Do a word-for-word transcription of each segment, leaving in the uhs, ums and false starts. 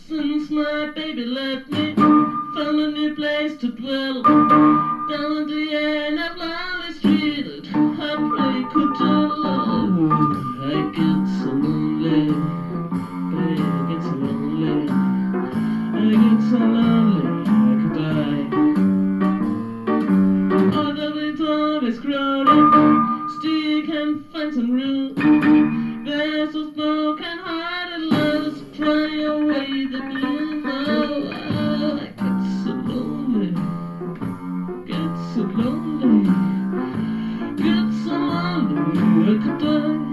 Since my baby left me, found a new place to dwell. Down at the end of Lonely Street, I pray could tell. I get so lonely, baby, I get so lonely. I get so lonely, I could die. Although it's always crowded, still can't find some room. There's so smoke and hard and let's cry away the gloom. Oh, oh, I get so lonely, get so lonely, get so lonely, I could die.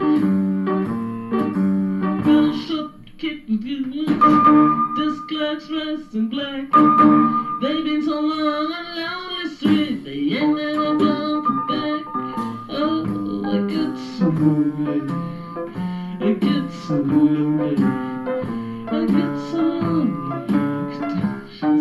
Well, shop keep with you, desk clerks dressed in black. They've been so long on Lonely Street, they ain't never gonna come back. Oh, I get so lonely, I get so lonely, I get so lonely, I could die.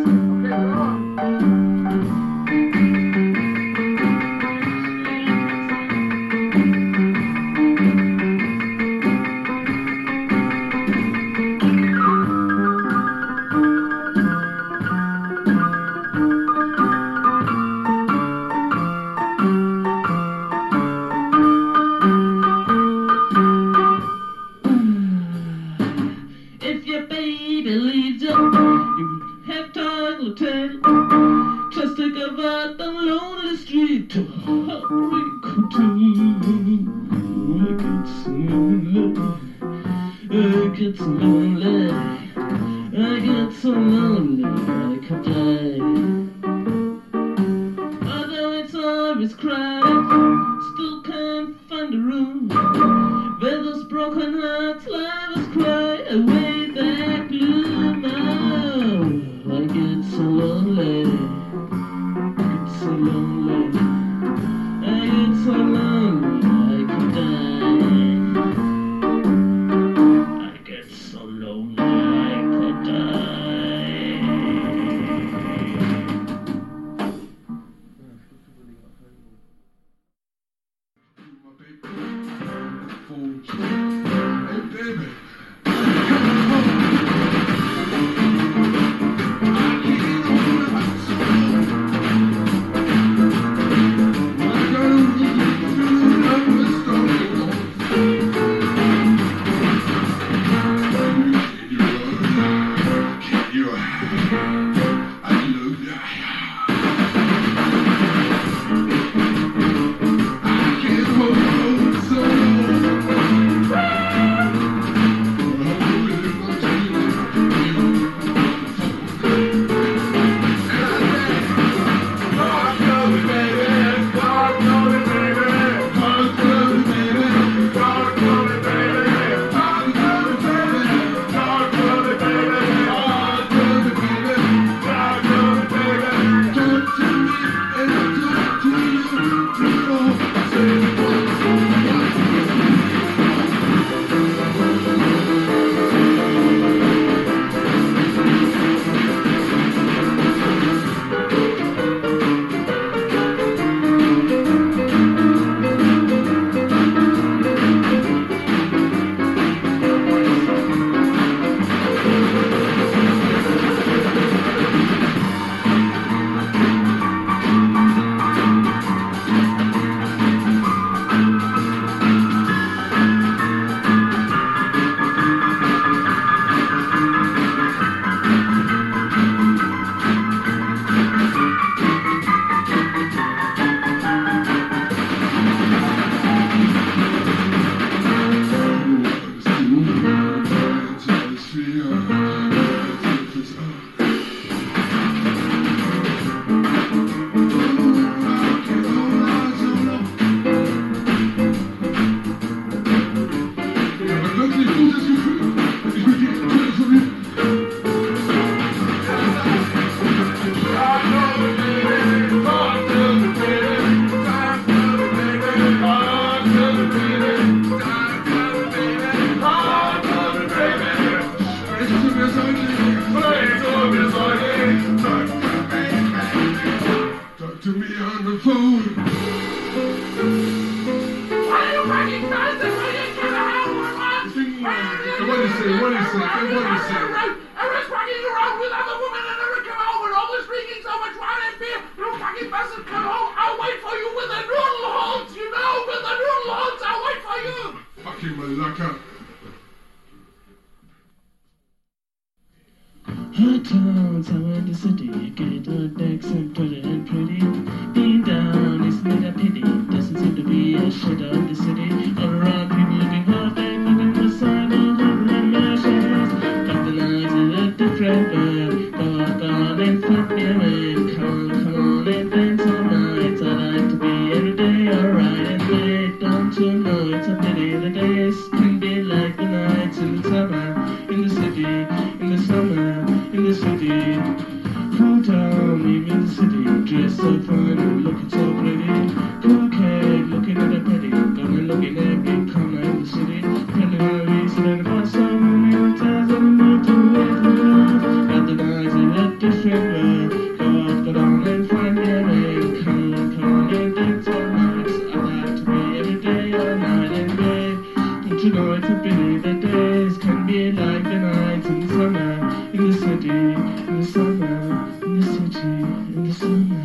If your baby leaves you, you have time to tell. Just think about the lonely street to heartbreak hotel. I get so lonely, I get so lonely, I get so lonely, I could die. Although it's always crowded, still can't find a room. Where those broken hearts lovers cry away that gloom. Oh, I get so lonely, get so lonely, I get so lonely, I could die. I get so lonely, I could die. Hey, baby. What do you say? What do you say? What do you say? fucking malacca. Hot towns out in the city, get on decks and pretty and pretty. Being down is not a pity, doesn't seem to be a shit of the city. All around people looking half and looking for sign of different measures. But the night is a different world. Go on, go on and fuck me away. Come on, come on and dance all night. I like to be every day alright and wait. Don't you know it's a pity the days can be like the nights in the summer, in the city, in the summer. In the city, cool down, leave in the city, dressed so fine and looking so pretty. Cool kid, looking at a petty, gonna look at every corner in the city. Telling my reason and about so many hotels and need to wait for love. But the nights in a different world. Go out, go down and find your way. Come on, come on and dance all night. I like to be every day, all night and day. Don't you know it's a pity that days can be like the nights in the summer. In the city, in the summer, in the city, in the summer.